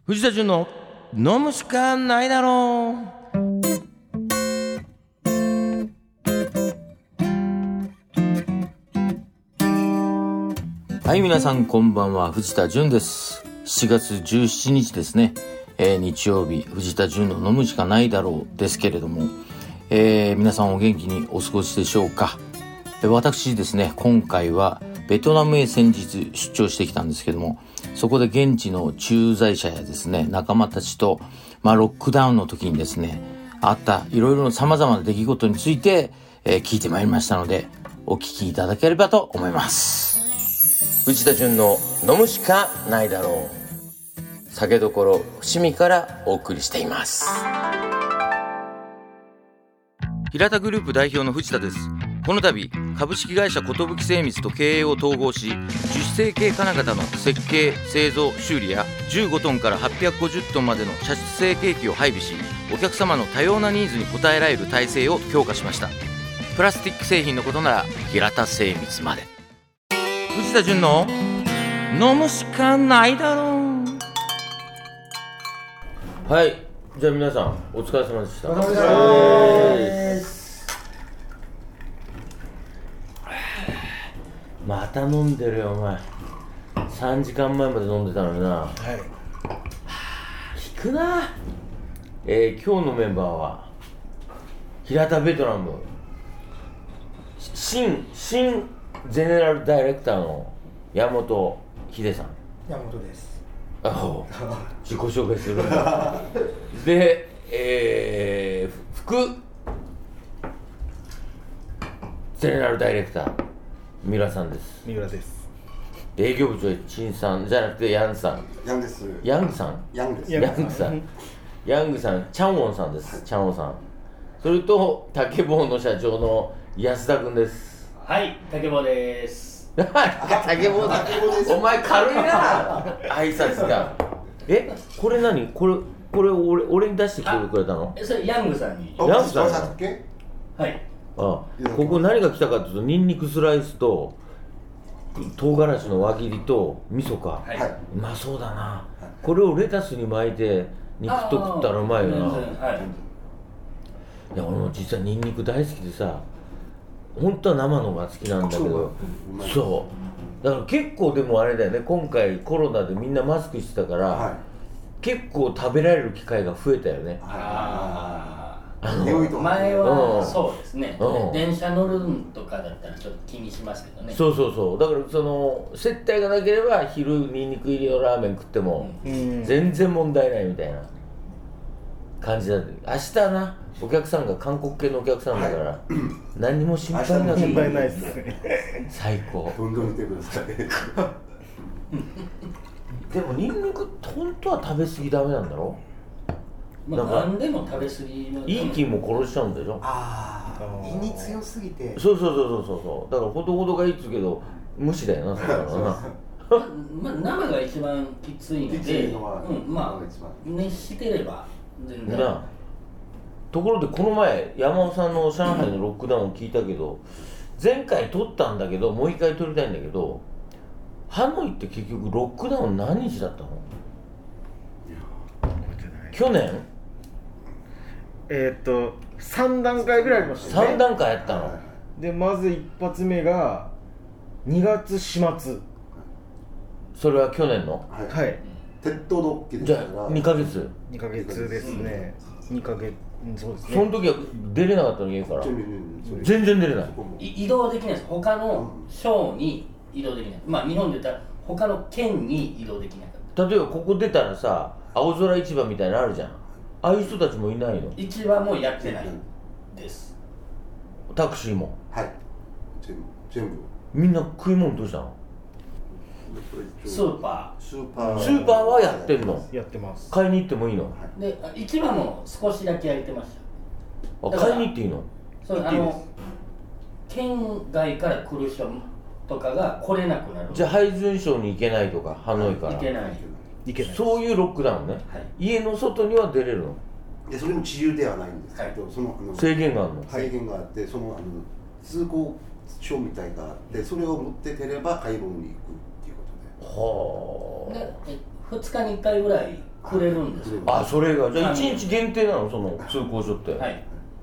藤田純の飲むしかないだろう。はい、皆さんこんばんは。藤田純です。7月17日ですね、日曜日、藤田純の飲むしかないだろうですけれども、皆さんお元気にお過ごしでしょうか。私ですね、今回はベトナムへ先日出張してきたんですけども、そこで現地の駐在者やですね、仲間たちと、ロックダウンの時にですね、あったいろいろな様々な出来事について、聞いてまいりましたので、お聞きいただければと思います。藤田純の飲むしかないだろう。酒どころ伏見からお送りしています。平田グループ代表の藤田です。この度株式会社寿精密と経営を統合し、樹脂成形金型の設計製造修理や15トンから850トンまでの射出成形機を配備し、お客様の多様なニーズに応えられる体制を強化しました。プラスチック製品のことなら平田精密まで。藤田純の飲むしかないだろう。はい、じゃあ皆さんお疲れ様でした。お疲れ様です。また飲んでるよお前。3時間前まで飲んでたのにな。はい。引くな。今日のメンバーは平田ベトナム新ゼネラルダイレクターの山本秀さん。 山本です。 自己紹介するんだ。で、副ゼネラルダイレクター三浦さんです。 三浦です。 営業部長陳さんじゃなくてヤンさん。 ヤンです。 ヤングさん。 ヤンです。 ヤングさん。ヤングさん、チャンウォンさんです。チャンウォンさん。それと竹坊の社長の安田君です。 はい、竹坊です。 竹坊だ。お前軽いな。挨拶が。これ何？これ俺に出してきてくれたの？ それヤングさんに。 ヤングさん。 はい。 ここ何が来たかというと、ニンニクスライスと唐辛子の輪切りと味噌か。 はい。 うまそうだな。これをレタスに巻いて肉と食ったらうまいよな。はい。いや、俺も実はニンニク大好きでさ、本当は生のが好きなんだけど、そうだから結構でもあれだよね、今回コロナでみんなマスクしてたから、はい、結構食べられる機会が増えたよね。 前はそうですね、電車乗るとかだったらちょっと気にしますけどね。 そうだからその接待がなければ昼ニンニク入りのラーメン食っても全然問題ないみたいな感じだって。明日な、お客さんが韓国系のお客さんだから、何にも心配なくて心配ないですね。 最高。 どんどん見てください。 でもニンニク本当は食べ過ぎダメなんだろ？ 何でも食べ過ぎのいい菌も殺しちゃうんでしょ？ 胃に強すぎて。 そうだからほどほどがいいっつうけど無視だよな、それはな。 生が一番きついので、熱してれば全然な。 ところでこの前山尾さんの上海のロックダウンを聞いたけど、前回撮ったんだけどもう一回撮りたいんだけど、ハノイって結局ロックダウン何日だったの？去年 3段階ぐらいありましたよね。 3段階やったの。 でまず一発目が2月始末。 それは去年の？ はい。 鉄塔ドッキリじゃあ2ヶ月ですね。2ヶ月、そうですね。 その時は出れなかったの、家から。全然出れない。 移動できないです。他の省に移動できない。日本で言ったら他の県に移動できなかった。 例えばここ出たらさ、青空市場みたいなのあるじゃん。ああいう人たちもいないの？ 市場もやってないです。 タクシーも？ はい、全部。 みんな食い物どうしたの？ スーパーはやってんの？ やってます。 買いに行ってもいいの？ で、市場も少しだけやってました。 買いに行っていいの？ そう、県外から来る人とかが来れなくなる。 じゃあハイズン省に行けないとか、ハノイから？ 行けない。 そういうロックダウンね。家の外には出れるの？ でそれも自由ではないんですけど、 制限があるの？ 制限があって、その通行証みたいがあって、それを持って出れば買い物に行くっていうことで。 で2日に1回ぐらいくれるんですよ。 あ、それがじゃあ1日限定なの、その通行所って。 はい。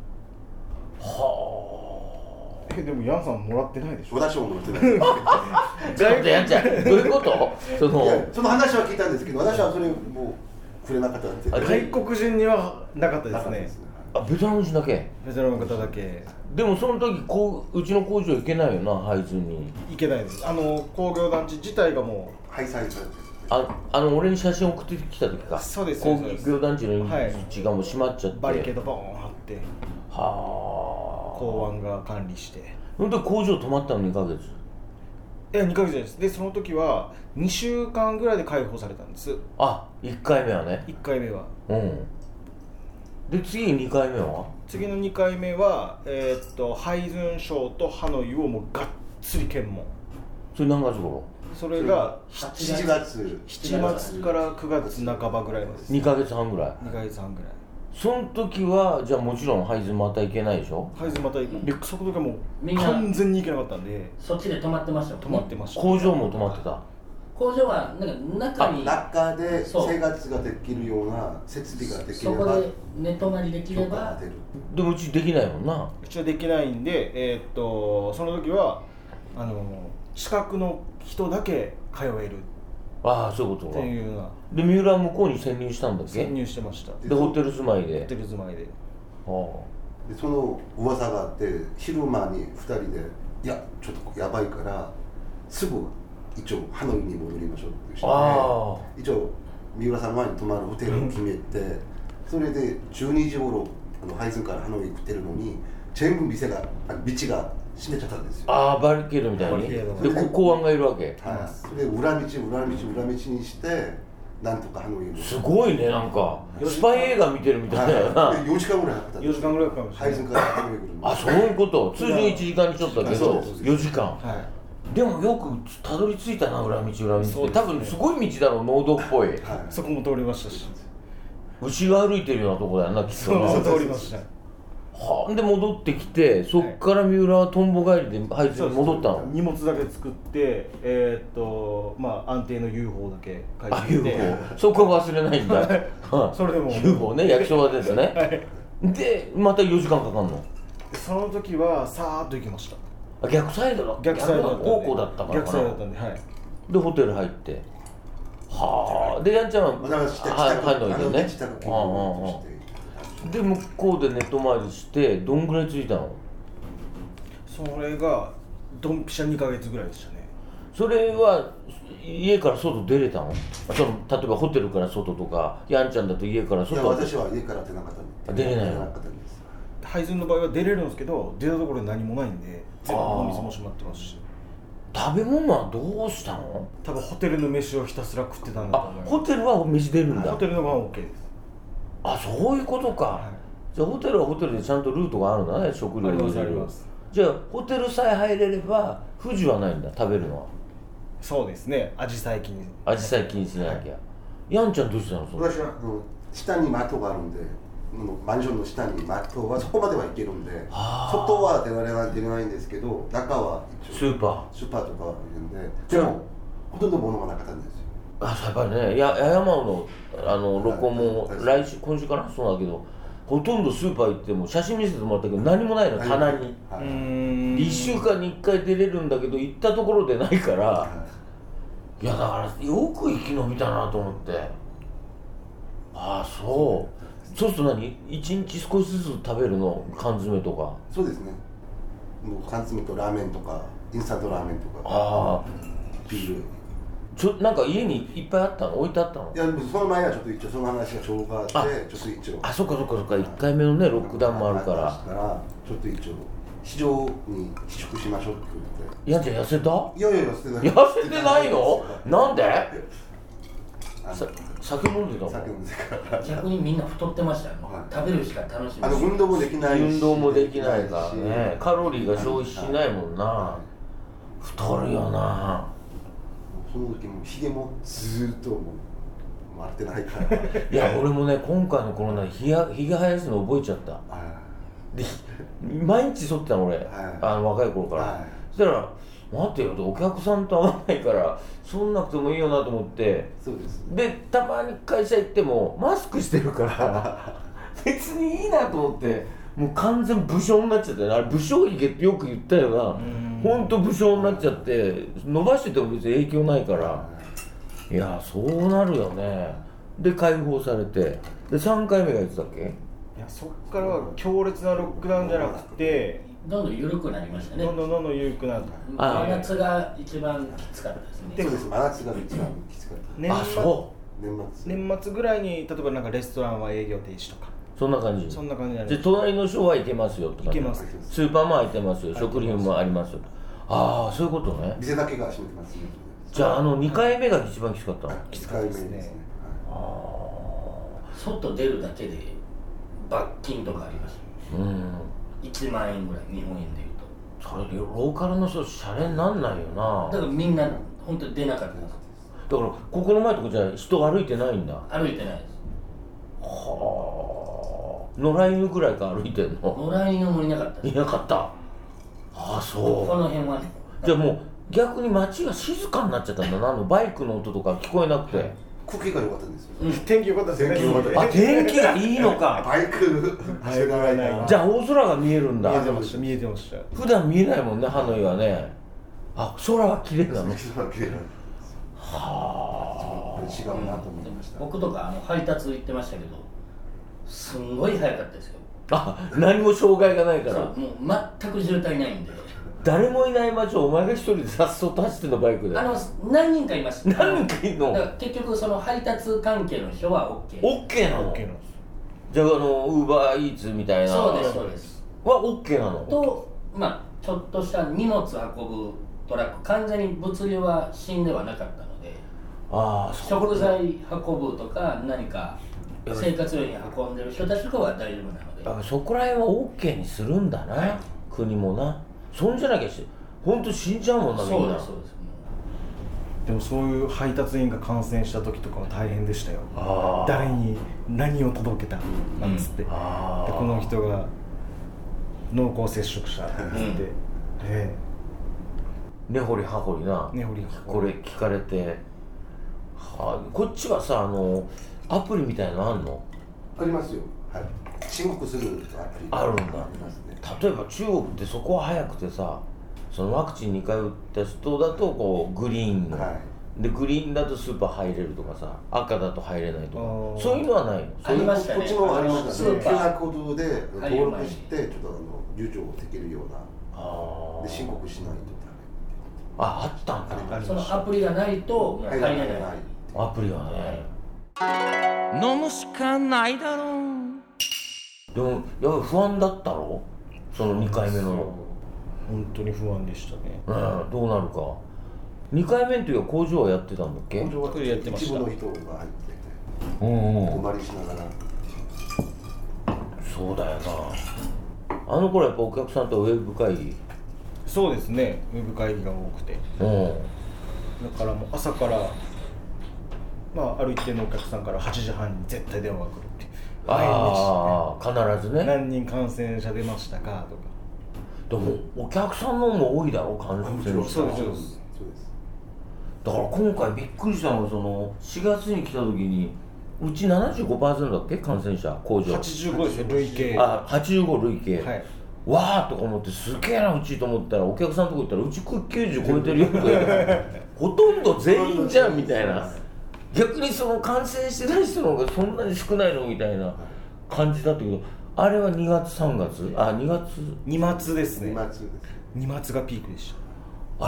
はでもヤンさんもらってないでしょ。 私ももらってないあ。ちょっとやんちゃん、どういうこと？そのいやその話は聞いたんですけど、私はそれもうくれなかったんで。 外国人にはなかったですね。 あ、ベトナム人だけ。 ベトナムの方だけ。 でもその時うちの工場行けないよな、配通に。 行けないです。工業団地自体がも廃材されてる。 俺に写真送ってきた時か。 そうです工業団地の入はいり口がもう閉まっちゃって、 バリケードボーン張ってはあ。 港湾が管理して。 ほんで工場止まったの2ヶ月。 いや2ヶ月です。でその時は2週間ぐらいで解放されたんです。 あ、1回目はね。 1回目は。 うんで次2回目は次の2回目はハイズン省とハノイをもうがっつり検問。 それ何月頃？ それが 7月 7月から9月半ばぐらいです。 2ヶ月半ぐらい。 2ヶ月半ぐらい。 その時はじゃあもちろんハイズンまた行けないでしょ。 ハイズンまた行く。でその時はもみなうん完全に行けなかったんでそっちで止まってましたもんね。 止まってました。 工場も止まってた。 工場はなんか中に中で生活ができるような設備ができれば、 そこで寝泊まりできれば。 でもうちできないもんな。 うちはできないんでその時は資格の人だけ通えるああ、そういうことか。 っていうような。 で三浦は向こうに潜入したんだっけ？ 潜入してました。 でホテル住まいで。 ホテル住まいで。 はでその噂があって昼間に2人でいやちょっとやばいからすぐ一応ハノイに戻りましょうってしてあ一応三浦さんの前に泊まるホテルを決めてそれで12時頃ハイズンからハノイ行ってるのに全部店が道が閉めちゃったんですよ。 ああ、バリケードみたいに。 バリケードで公安がいるわけ。 はい、それで裏道にしてなんとかハノイに。 すごいね、なんかスパイ映画見てるみたいだよな。 はい、4時間ぐらいかかったんです。 4時間ぐらいかかりました。 ハイズンからハノイ来るの。 あ、そういうこと。通常1時間にちょっとだけど4時間。 はでもよくたどり着いたな、裏道そうですね。 多分すごい道だろう、農道っぽい。 はい、 そこも通りましたし。 牛が歩いてるようなとこだよな、きっとな。 そう通りました。 はんで戻ってきて、そっから三浦はトンボ帰りでハイズンに戻ったの。 荷物だけ作って安定の UFO だけ書あ、 いてて UFO。そこは忘れないんだ。はいそれでも UFO ね、焼きそばですね。 はいで、また4時間かかんの。 その時はさーっと行きました。 あ、逆サイドだった。 逆サイドだったんで。 方向だったから逆サイドだったんで、はい。 で、ホテル入って。はあ。で、やんちゃんはハノイでね。 自宅勤務して。 で、向こうで寝泊まりして、どんぐらい着いたの？ それがドンピシャ2ヶ月ぐらいでしたね。 それは家から外出れたの？例えばホテルから外とか、やんちゃんだと家から外。 いや、私は家から出なかったんで。 出れないの？ 出なかったんです。 ハイズンの場合は出れるんですけど、出たところで何もないんで、全部お店も閉まってますし。 食べ物はどうしたの？ 多分ホテルの飯をひたすら食ってたんだとあ、 思います。 ホテルは飯出るんだ。 ホテルのご飯は OK です。 あ、そういうことか。 はいじゃあホテルはホテルでちゃんとルートがあるんだね、食料を入れる。じゃあホテルさえ入れれば不自由はないんだ、食べるのは。 そうですね、味さえ気に。 味さえ気にしなきゃ。やんちゃんどうしたの？それ。 私は下にマットがあるんで、マンションの下にマットはそこまでは行けるんで、外は出れないんですけど、中は一応スーパとかあるんで、 じゃあでもほとんど物がなかったんですよ。 ー。あ、やっぱりね、八重山の録音も今週かな、そうだけど、ほとんどスーパー行っても写真見せてもらったけど何もないの、棚に。 はい 1週間に1回出れるんだけど行ったところでないから、いやだからよく生き延びたなと思って。ああ、そうすると何1日少しずつ食べるの？缶詰とか。 そうですね。もう缶詰とラーメンとかインスタントラーメンとかああ、 ビール。 なんか家にいっぱいあったの？置いてあったの？ いや、その前はちょっと一応その話がちょうどあって、ちょっと一応あ、そっか1回目のねロックダウンもあるからちょっと一応市場に試食しましょうってやんちゃん痩せた？ 言って。いや痩せてない。 痩せてないの？なんで？ あの酒飲んでたの？ 酒飲んでから逆にみんな太ってましたよ、 はい食べるしか楽しみ運動もできないし運動もできないからね、カロリーが消費しないもんな。太るよな。 その時もひげもずーっともう回ってないからいや俺もね今回のコロナでひげ生やすの覚えちゃった。 はで毎日剃ってたの俺、 はい若い頃から、 はいそしたら待てよと、お客さんと会わないからそんなくてもいいよなと思って、 そうです。 でたまに会社行ってもマスクしてるから別にいいなと思って、もう完全武将になっちゃって、あれ武将髭ってよく言ったよな、ほんと武将になっちゃって、伸ばしてても別に影響ないから、いやそうなるよね。で解放されて、で3回目がいつだっけ？ いや、そっからは強烈なロックダウンじゃなくて、 どんどん緩くなりましたね。 どんどん緩くなる。 真夏が一番きつかったですね。 そうです。真夏が一番きつかった。 あ、そ年末ぐらいに、例えばなんかレストランは営業停止とか、 そんな感じ。 そんな感じになる。 で隣のショーは行けますよとか、 行けます。 スーパーも開いてますよ、食品もありますよ。ああ、そういうことね。 店だけが閉めてますね。 じゃあ2回目が一番きつかったの？ きつかったですね。 外出るだけで罰金とかあります。1万円ぐらい、日本円でいうと。 それでローカルの人シャレになんないよな。 だからみんな本当に出なかったんです。 だからここの前とこじゃ人歩いてないんだ。 歩いてないです。 はあ。野良犬ぐらいか歩いてんの？ 野良犬もいなかったです。 いなかった。ああ、そう。 この辺はね。 じゃあもう逆に街が静かになっちゃったんだな。バイクの音とか聞こえなくて。 空気が良かったんですよ。 天気良かったですね。 天気良かったです。 あ、天気がいいのか。 バイクしてないな。 じゃあ大空が見えるんだ。 見えてました、見えてました。 普段見えないもんね、ハノイはね。あ、空は綺麗なの。 はあ。違うなと思いました。 僕とか配達行ってましたけど、すんごい早かったですよ。 あ、何も障害がないから。 もう全く渋滞ないんで。 誰もいない街をお前が一人でさっそうと走ってんの、バイクで。 何人かいました。 何人かいんの？ だから結局その配達関係の人は OK。 OK なの？ OK なんです。 じゃあウーバーイーツみたいな。 そうですそうです。 は OK なの？ と、ちょっとした荷物運ぶトラック、完全に物流は死んではなかったので、食材運ぶとか何か生活用品運んでる人たちとかは大丈夫なので。 だからそこら辺は OK にするんだな、はい、国もな。そんじゃなきゃ本当死んじゃうもんな、みんな。 そうですそうです。 でもそういう配達員が感染した時とかは大変でしたよ。誰に何を届けたなんつって、でこの人が濃厚接触者なんつって、 根掘り葉掘りな、これ聞かれて、こっちはさ、アプリみたいなのあんの？ ありますよ。はい。申告するアプリあるんだ。 ありますね。 例えば中国ってそこは早くてさ、そのワクチン2回打った人だとこうグリーンの、でグリーンだとスーパー入れるとかさ、赤だと入れないとか、そういうのはないの？ ありましたね。 こっちもありましたね。QR コードで登録してちょっと入場できるような、で申告しないとあったんだ。 そのアプリがないと入れない。 アプリはね、飲むしかないだろう。でもやっぱり不安だったろ、その2回目の。 本当に不安でしたね。 どうなるか。2回目の時は工場はやってたんだっけ？ 工場はやってました。 一部の人が入ってて、おまりしながら。 そうだよな。あの頃やっぱお客さんとウェブ会議。 そうですね、ウェブ会議が多くて、だからもう朝から、ある一定のお客さんから8時半に絶対電話が来るっていう。 必ずね。 何人感染者出ましたかとか。 でもお客さんの方も多いだろ、感染者。 そうです。 だから今回びっくりしたのが、その4月に来た時にうち 75% だっけ、感染者工場。 85ですよ、累計。 85累計。 はい。 わーとか思って、すげえなうちと思ったら、お客さんのとこ行ったらうち90超えてるよってほとんど全員じゃんみたいな。逆にその感染してない人の方がそんなに少ないのみたいな感じだったけど、あれは2月3月 2月ですね。 2 月がピークでした。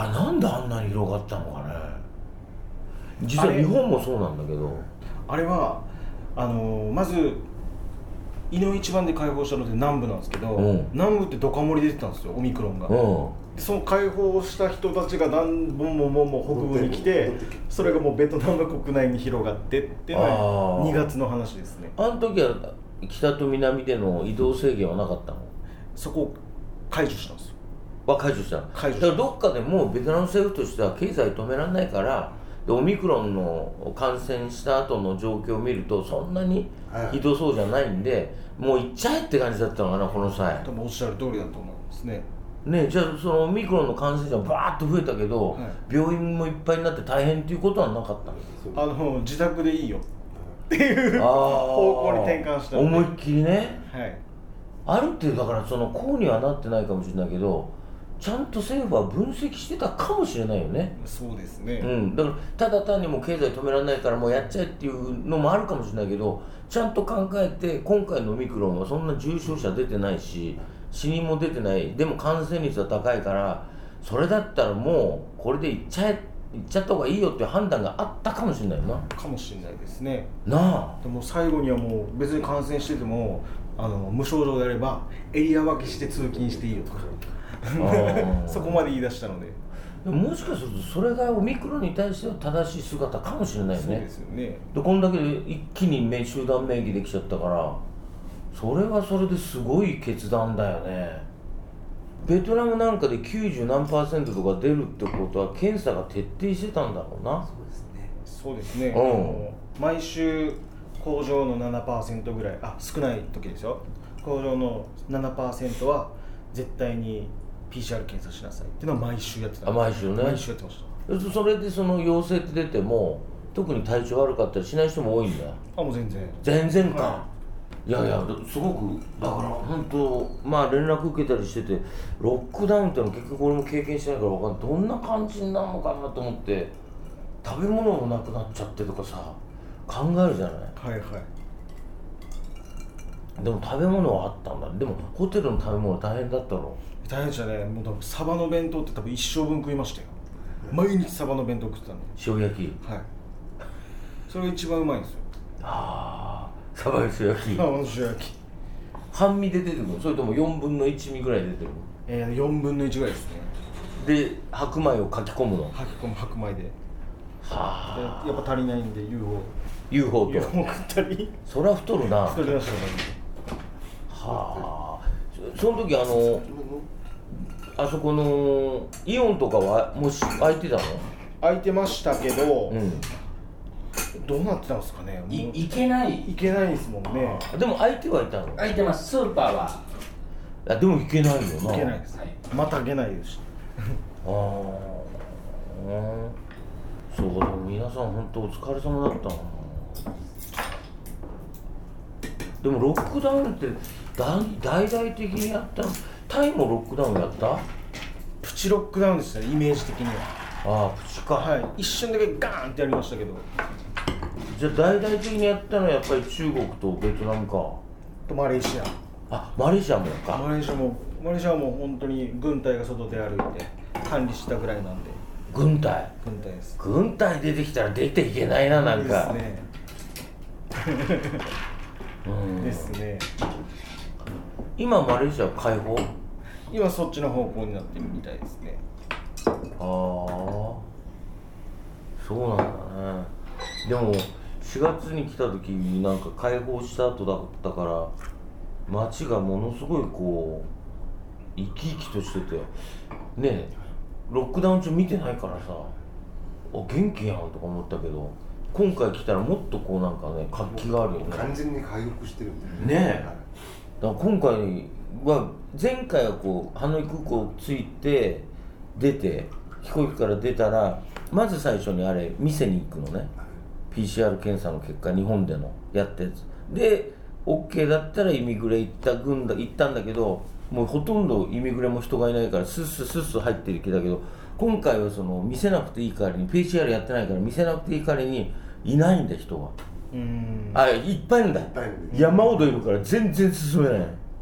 あれなんであんなに広がったのかね。実は日本もそうなんだけど、 あれはまず井の一番で解放したのって南部なんですけど、南部ってドカ盛り出てたんですよ、オミクロンが。その解放した人たちが何本も北部に来て、それがもうベトナム国内に広がってっていうのは2月の話ですね。 あの時は北と南での移動制限はなかったの？ そこを解除したんですよ。 解除した。だからどっかでもうベトナム政府としては経済止められないから、オミクロンの感染した後の状況を見るとそんなにひどそうじゃないんで、もう行っちゃえって感じだったのかな、この際。 多分おっしゃる通りだと思いますね。 ね、じゃあそのオミクロンの感染者がバーッと増えたけど、はい、病院もいっぱいになって大変っていうことはなかったの？自宅でいいよっていう方向に転換した思いっきりね、 はい、 ある程度だからそのこうにはなってないかもしれないけどちゃんと政府は分析してたかもしれないよね。 そうですね、 だからただ単にもう経済止められないからもうやっちゃえっていうのもあるかもしれないけどちゃんと考えて今回のオミクロンはそんな重症者出てないし死人も出てない、でも感染率は高いからそれだったらもうこれでいっちゃった方がいいよっていう判断があったかもしれないな。 かもしれないですね。 なあ。 でも最後にはもう別に感染してても無症状であればエリア分けして通勤していいよとかそこまで言い出したので。 でももしかするとそれがオミクロンに対しては正しい姿かもしれないよね。そうですよね。 でこんだけで一気に集団免疫できちゃったからそれはそれですごい決断だよね。ベトナムなんかで90何%とか出るってことは検査が徹底してたんだろうな。 そうですね、毎週工場の 7% ぐらい少ない時ですよ。工場の 7% は絶対に PCR 検査しなさいっていうのは毎週やってた。 毎週ね。 毎週やってました。 それでその陽性って出ても特に体調悪かったりしない人も多いんだよ。 もう全然か、はい、いやすごくだから本当連絡受けたりしててロックダウンっての結局俺も経験してないから分かんないどんな感じになるのかなと思って食べ物もなくなっちゃってとかさ考えるじゃない。 はいはい。 でも食べ物はあったんだ。でもホテルの食べ物大変だったろ。 大変でしたね。もう多分サバの弁当って多分一生分食いましたよ。毎日サバの弁当食ってたんで。 塩焼き。 はい。それが一番うまいんですよ。 サバ塩焼き。 塩焼き。 半身で出てくるの？それとも4分の1身ぐらい出てるの ？4分の1ぐらいですね。 で白米をかき込むの？ 白米で。 はあ。 やっぱ足りないんで UFO と。 UFO 食ったり。 そりゃ太るな。 太りましたね。 はあ。その時あそこのイオンとかはもし開いてたの？ 開いてましたけど、どうなってたんですかね。 行けないですもんね。 でも開いてはいたの？ 開いてます。スーパーはでも行けないよな。 行けないです、はい、また行けないですしそうだ、皆さん本当お疲れ様だったな。でもロックダウンって大々的にやったの？タイもロックダウンやった？ プチロックダウンでしたね、イメージ的には。 プチか。 はい、一瞬だけガーンってやりましたけど。 じゃあ大々的にやったのはやっぱり中国とベトナムか。 とマレーシア。マレーシアもか。 マレーシアはもう本当に軍隊が外で歩いて管理したぐらいなんで。 軍隊です。 軍隊出てきたら出ていけないな、なんか。 ですね。 今マレーシア解放？ 今そっちの方向になってるみたいですね。 そうなんだね。でも4月に来た時になんか解放した後だったから街がものすごいこう生き生きとしててねえ、ロックダウン中見てないからさ元気やんとか思ったけど今回来たらもっとこうなんかね活気があるよね。 完全に回復してるんだよね。だから今回は前回はこうハノイ空港着いて出て飛行機から出たらまず最初にあれ店に行くのね。PCR 検査の結果日本でのやったやつで OK だったらイミグレ行ったんだけどもうほとんどイミグレも人がいないからスッス入ってる気だけど今回はその見せなくていい代わりに PCR やってないから見せなくていい代わりにいないんだ人が。いっぱいいるんだ。山ほどいるから全然進めない。だ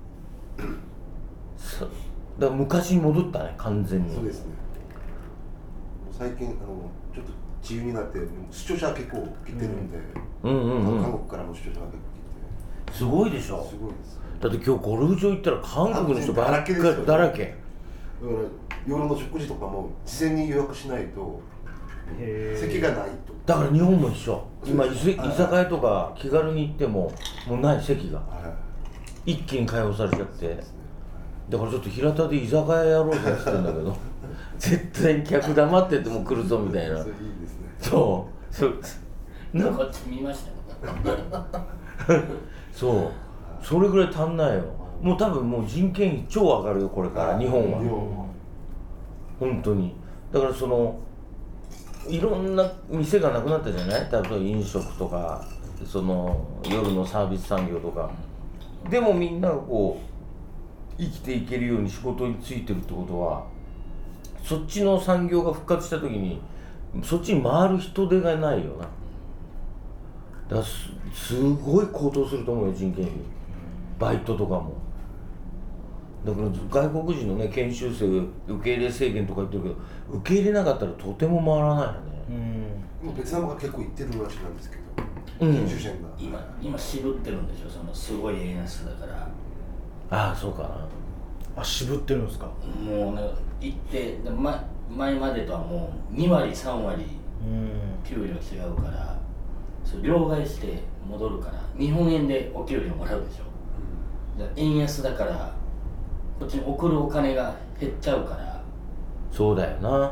から昔に戻ったね完全に。 そうですね。最近ちょっと自由になって視聴者結構来てるんで、韓国からも視聴者が結構来てすごいでしょ。 すごいです。 だって今日ゴルフ場行ったら韓国の人ばっかりだらけ。 夜の食事とかも事前に予約しないと席がないと。 だから日本も一緒。今居酒屋とか気軽に行ってももうない席が一気に開放されちゃって、だからちょっと平田で居酒屋やろうぜって言ってんだけど絶対に客黙ってても来るぞみたいな。 それいいですね。 なんか見ましたよそうそれぐらい足んないよ。 もう多分もう人件費超上がるよこれから日本は本当に。だからそのいろんな店がなくなったじゃない。例えば飲食とかその夜のサービス産業とかでもみんながこう生きていけるように仕事についてるってことはそっちの産業が復活した時にそっちに回る人手がないよな。だからすごい高騰すると思うよ人件費バイトとかも。だから外国人のね研修生受け入れ制限とか言ってるけど受け入れなかったらとても回らないよね。 ベトナムが結構行ってるらしいなんですけど、研修生が今渋ってるんでしょそのすごい円安だから。 ああそうかな。 あ渋ってるんですか。 もうね行って前までとはもう2割3割給料違うからそれ両替して戻るから日本円でお給料もらうでしょ。円安だからこっちに送るお金が減っちゃうから。 そうだよな、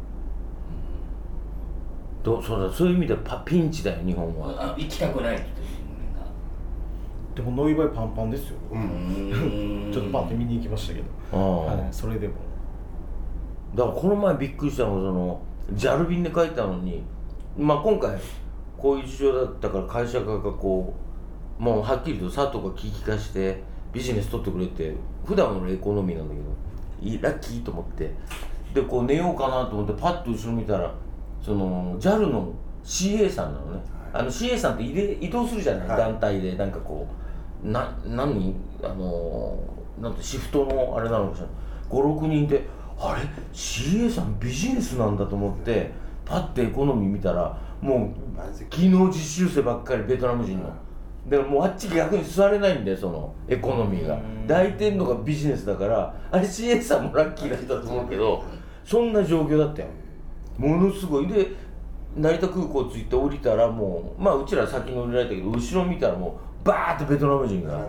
そういう意味ではピンチだよ日本は。 行きたくないってでもノイバイパンパンですよ、ちょっとパッと見に行きましたけど、はい、それでもだからこの前びっくりしたのがその JAL 便で帰ったのに、まあ、今回こういう事情だったから会社側がこうもうはっきりと佐藤が聞き化してビジネス取ってくれて普段のエコノミーなんだけどラッキーと思ってでこう寝ようかなと思ってパッと後ろ見たらその JAL の CA さんなのね。CA さんって移動するじゃない、はい、団体でなんかこう何人なんてシフトのあれなのかしら56人であれ CA さんビジネスなんだと思ってパッてエコノミー見たらもう技能実習生ばっかりベトナム人の。でももうあっち逆に座れないんでそのエコノミーが抱いてんのがビジネスだからあれ CA さんもラッキーだったと思うけどそんな状況だったよものすごい。で成田空港着いて降りたらもうまあうちら先に降りられたけど後ろ見たらもうバーッとベトナム人が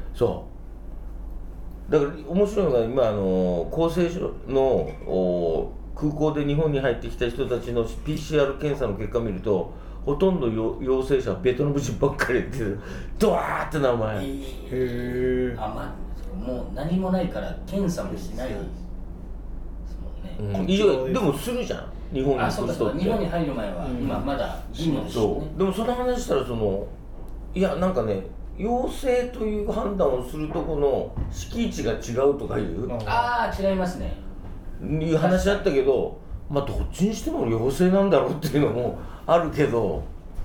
そうだから面白いのが今厚生省の空港で日本に入ってきた人たちの PCR 検査の結果を見るとほとんど陽性者はベトナム人ばっかりってドワーって名前。 へえ。 もう何もないから検査もしないですもんね。 でもするじゃん日本に来る人って。 日本に入る前は今まだ義務ですよね。 でもその話したらいやなんかね陽性という判断をするとこの敷地が違うとかいう違いますねいう話あったけどまあどっちにしても陽性なんだろうっていうのもあるけど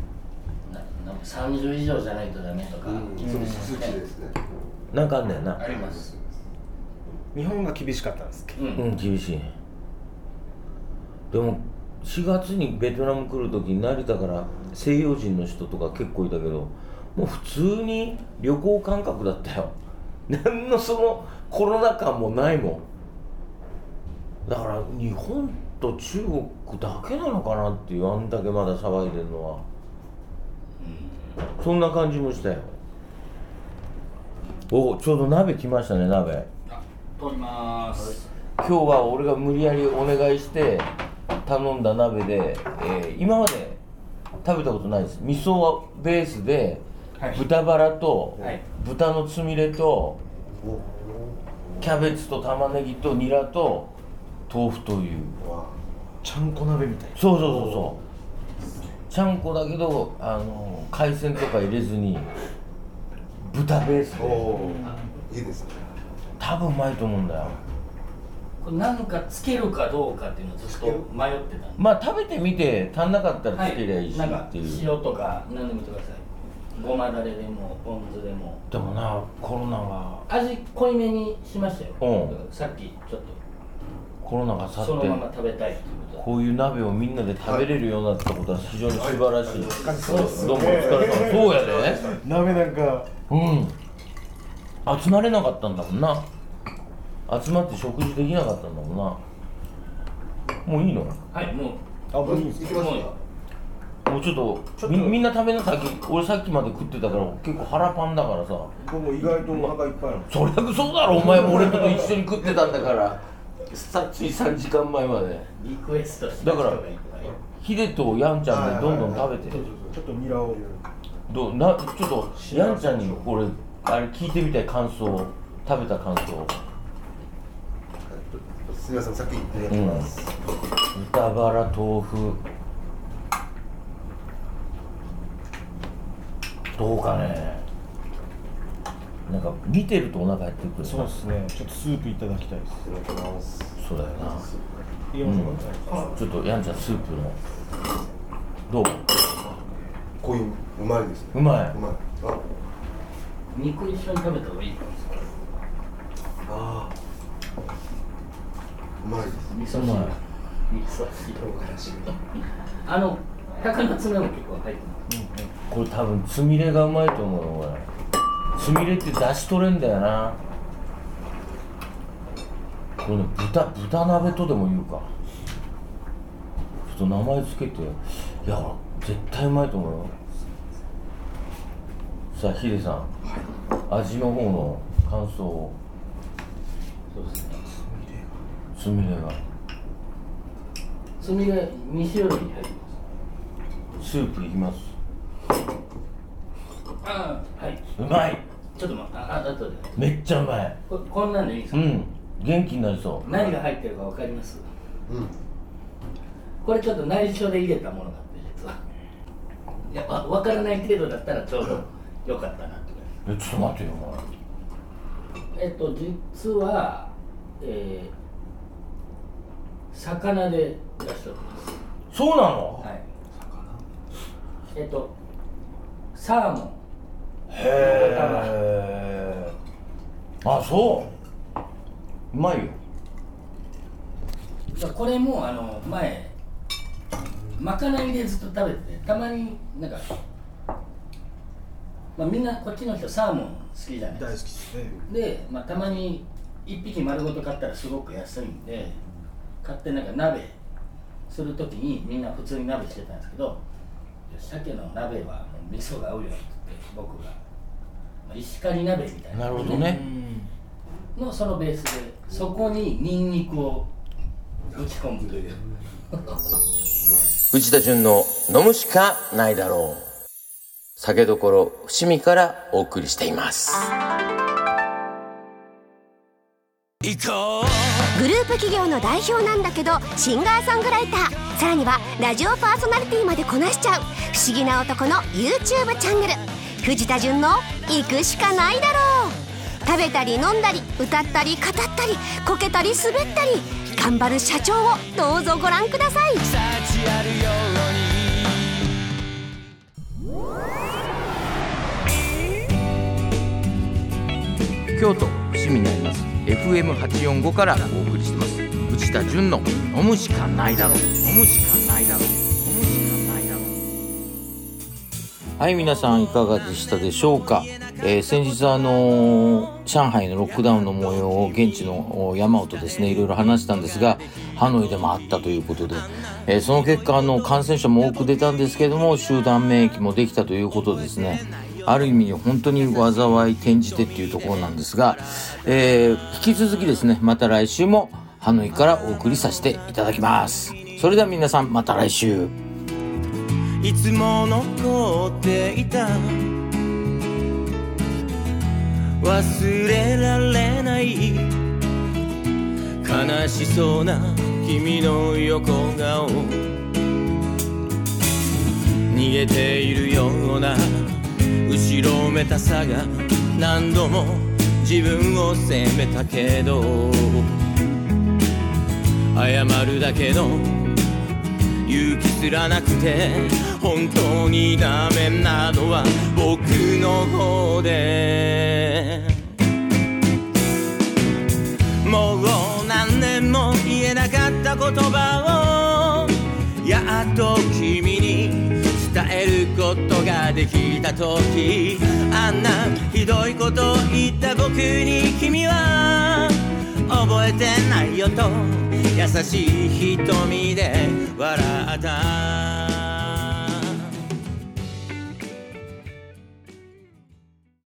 30以上じゃないとダメとか数値ですねなんかあんだよな。 あります。 日本が厳しかったんですけど厳しいね。でも4月にベトナム来る時に成田から西洋人の人とか結構いたけどもう普通に旅行感覚だったよ。何のそのコロナ禍もないもん。だから日本と中国だけなのかなっていうあんだけまだ騒いでるのは、そんな感じもしたよ。ちょうど鍋来ましたね。鍋取ります。 今日は俺が無理やりお願いして頼んだ鍋で、今まで食べたことないです。味噌ベースで豚バラと豚のつみれとキャベツと玉ねぎとニラと豆腐というちゃんこ鍋みたいな。 そうちゃんこだけど海鮮とか入れずに豚ベースでいいですね。 多分うまいと思うんだよ。 これ何かつけるかどうかっていうのをずっと迷ってた。 まあ食べてみて足んなかったらつけりゃいいしっていう、 塩とか何でも言ってください。ごまだれでもポン酢でも。 でもなコロナが味濃いめにしましたよ、さっきちょっとコロナが去ってそのまま食べたいっていうことでこういう鍋をみんなで食べれるようになったことは非常に素晴らしい、どうもお疲れ様。そうやで鍋なんか集まれなかったんだもんな。集まって食事できなかったんだもんな。もういいの？ はいもうもういいんですか？ もうちょっとみんな食べなさい。俺さっきまで食ってたから結構腹パンだからさ。 僕も意外とお腹いっぱいなの。 そりゃそうだろお前も俺と一緒に食ってたんだからつい3時間前まで。 リクエストしてだからヒデとヤンちゃんでどんどん食べて。 ちょっとニラをちょっとヤンちゃんに俺あれ聞いてみたい感想。 食べた感想。 すみません、さっきありがとうございます。 豚バラ豆腐どうかね。なんか見てるとお腹減ってくる。 そうですね。ちょっとスープいただきたいです。 ありがとうございます。 そうだよな。ちょっとやんちゃんスープのどう？ こういううまいですね。 うまい。 うまい。あ、 肉一緒に食べた方がいいかもしれない。 あー、うまいです。 味噌汁、味噌汁唐辛子。鷹の爪も結構入ってます。 これ多分つみれがうまいと思うよ。これつみれって出し取れんだよな。これね、豚鍋とでも言うか。ちょっと名前つけて、いや絶対うまいと思うよ。さあヒデさん、味の方の感想を。 そうですね。 つみれがつみれ2種類入ってます。 スープいきます。 はい。 うまい。 ちょっと待って、あとで。 めっちゃうまい。 こんなんでいいですか？ うん。元気になりそう。 何が入ってるかわかります？ うん。 これちょっと内緒で入れたものなんで、実は。いや、わからない程度だったらちょうどよかったなって。 ちょっと待ってよ、 実は、魚で出しております。 そうなの？ はい。サーモン。 へえ。あ、そう。うまいよ。 これも前まかないでずっと食べてて、たまになんか、みんなこっちの人サーモン好きじゃないですか。 大好きですね。 で、たまに1匹丸ごと買ったらすごく安いんで、買ってなんか鍋するときにみんな普通に鍋してたんですけど、鮭の鍋はもう味噌が合うよって言って、僕が、石狩鍋みたいな、 なるほどね。 のそのベースで、そこにニンニクを打ち込むという。 藤田純の飲むしかないだろう。酒どころ伏見からお送りしています。 グループ企業の代表なんだけどシンガーソングライター、さらにはラジオパーソナリティまでこなしちゃう不思議な男の YouTube チャンネル、藤田純の行くしかないだろう。食べたり飲んだり歌ったり語ったりこけたり滑ったり頑張る社長をどうぞご覧ください。 京都伏見にあります FM845 からお送りしてます藤田純の飲むしかないだろう。飲むしかないだろう。飲むしかないだろう。はい、皆さんいかがでしたでしょうか。先日上海のロックダウンの模様を現地の山尾とですねいろいろ話したんですが、ハノイでもあったということで、その結果感染者も多く出たんですけども集団免疫もできたということですね。ある意味本当に災い転じてっていうところなんですが、引き続きですねまた来週もハノイからお送りさせていただきます。それでは皆さんまた来週。 いつも残っていた忘れられない悲しそうな君の横顔、逃げているような後ろめたさが何度も自分を責めたけど、謝るだけの勇気すらなくて本当にダメなのは僕の方で、もう何年も言えなかった言葉をやっと君に伝えることができた時、あんなひどいこと言った僕に君は覚えてないよと優しい瞳で笑った。